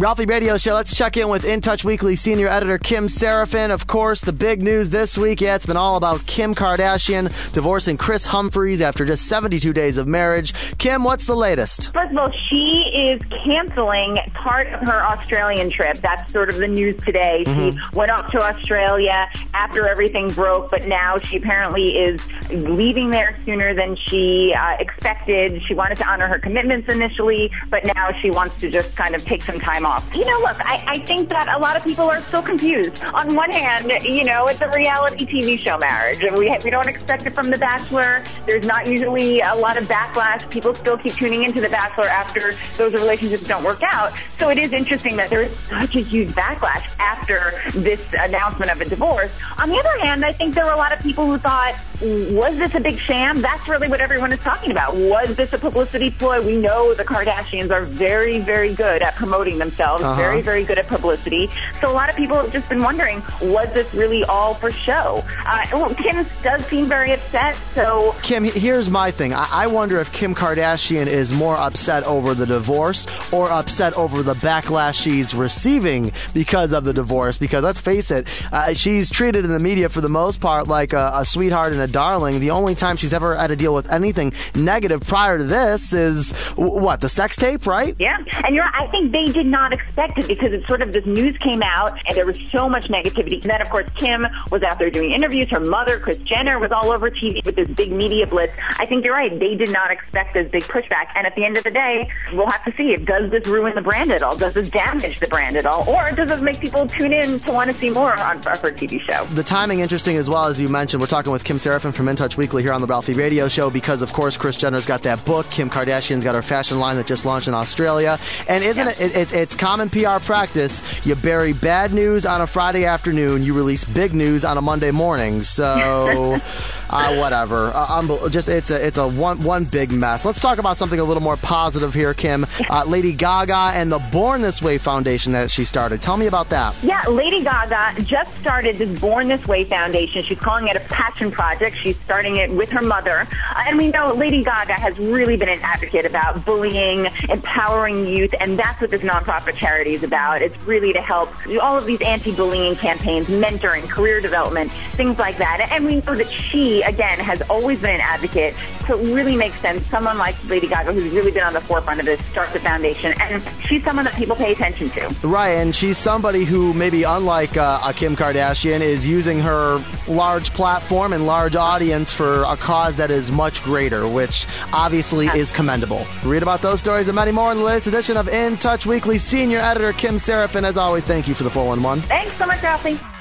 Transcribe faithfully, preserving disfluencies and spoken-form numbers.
Ralphie Radio Show. Let's check in with In Touch Weekly senior editor Kim Seraphin. Of course, the big news this week, yeah, it's been all about Kim Kardashian divorcing Kris Humphries after just seventy-two days of marriage. Kim, what's the latest? First of all, she is canceling part of her Australian trip. That's sort of the news today. Mm-hmm. She went off to Australia after everything broke, but now she apparently is leaving there sooner than she uh, expected. She wanted to honor her commitments initially, but now she wants to just kind of take some time off. You know, look, I, I think that a lot of people are still confused. On one hand, you know, it's a reality T V show marriage, and we we don't expect it from The Bachelor. There's not usually a lot of backlash. People still keep tuning into The Bachelor after those relationships don't work out. So it is interesting that there is such a huge backlash after this announcement of a divorce. On the other hand, I think there were a lot of people who thought, was this a big sham? That's really what everyone is talking about. Was this a publicity ploy? We know the Kardashians are very, very good at promoting themselves, uh-huh. very, very good at publicity. So a lot of people have just been wondering, was this really all for show? Uh, well, Kim does seem very upset, so... Kim, here's my thing. I, I wonder if Kim Kardashian is more upset over the divorce or upset over the backlash she's receiving because of the divorce. Because let's face it, uh, she's treated in the media for the most part like a, a sweetheart and a darling. The only time she's ever had to deal with anything negative prior to this is, what, the sex tape, right? Yeah, and you're, I think they did not expect it because it's sort of this news came out and there was so much negativity. And then, of course, Kim was out there doing interviews. Her mother, Kris Jenner, was all over T V with this big media blitz. I think you're right. They did not expect this big pushback. And at the end of the day, we'll have to see. Does this ruin the brand at all? Does this damage the brand at all? Or does this make people tune in to want to see more on her T V show? The timing interesting as well, as you mentioned. We're talking with Kim Seraphin from In Touch Weekly here on the Ralphie Radio Show because, of course, Kris Jenner's got that book. Kim Kardashian's got her fashion line that just launched in Australia. And isn't yeah. it, it, it's common P R practice. You bury bad news on a Friday afternoon. You release big news on a Monday morning. So, uh, whatever. Uh, um, just it's a it's a one one big mess. Let's talk about something a little more positive here, Kim. Uh, Lady Gaga and the Born This Way Foundation that she started. Tell me about that. Yeah, Lady Gaga just started this Born This Way Foundation. She's calling it a passion project. She's starting it with her mother. Uh, and we know Lady Gaga has really been an advocate about bullying, empowering youth, and that's what this nonprofit charity is about. It's really to help all of these anti-bullying campaigns, mentoring, career development, things like that. And we know that she, again, has always been an advocate, so it really makes sense. Someone like Lady Gaga, who's really been on the forefront of this, starts the foundation, and she's someone that people pay attention to. Right, and she's somebody who, maybe unlike uh, a Kim Kardashian, is using her large platform and large audience for a cause that is much greater, which obviously yeah. is commendable. Read about those stories and many more in the latest edition of In Touch Weekly. Senior editor Kim Seraphin, as always, thank you for the four one one. Thanks so much, Ralphie.